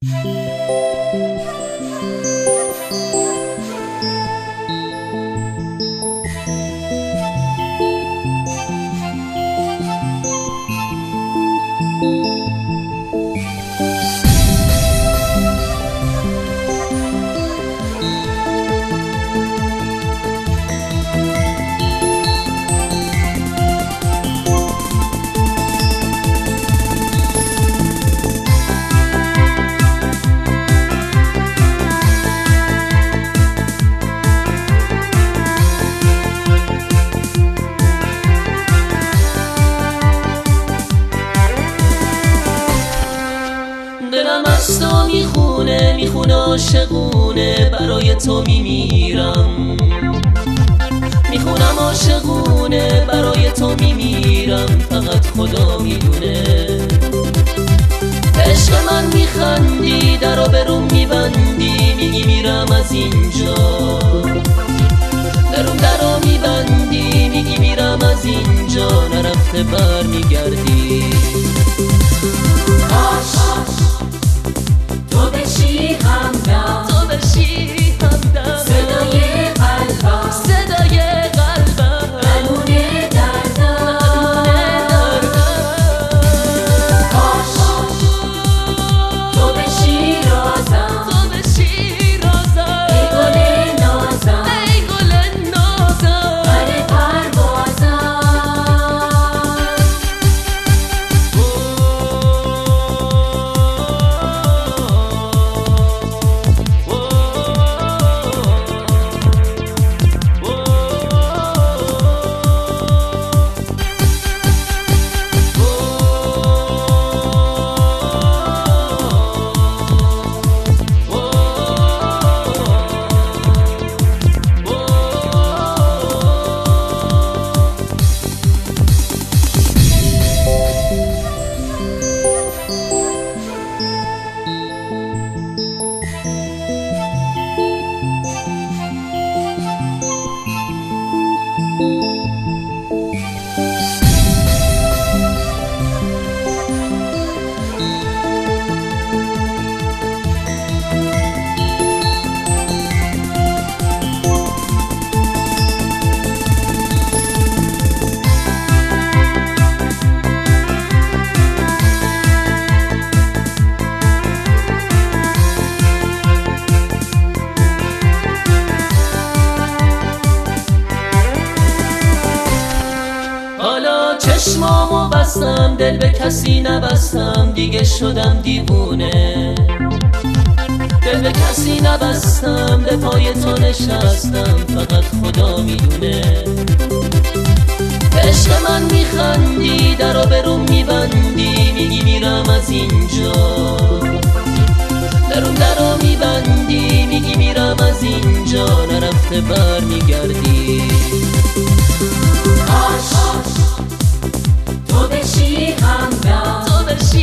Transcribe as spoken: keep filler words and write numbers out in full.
دلم از تو میخونه میخونه عاشقونه، برای تو میمیرم. میخونم عاشقونه، برای تو میمیرم، فقط خدا میدونه. عشق من میخندی، درو بروم میبندی، میگی میرم از اینجا. بروم درو میبندی، میگی میرم از اینجا، نرفته بر میگردی. تو بشی همدم، تو بشی همدم، صدای قلبم، صدای قلبم، درمون دردم. کاش تو بشی رازم، تو بشی رازم، ای گل نازم، ای گل نازم، پر پروازم. حالا چشمامو بستم، دل به کسی نبستم، دیگه شدم دیوونه. دل به کسی نبستم، به پای تو نشستم، فقط خدا میدونه. عشق من میخندی، درو بروم میبندی، میگی میرم از اینجا. بروم درو میبندی، میگی میرم از اینجا، نرفته بر میگردی. کاش تو بشی همدم، تو بشی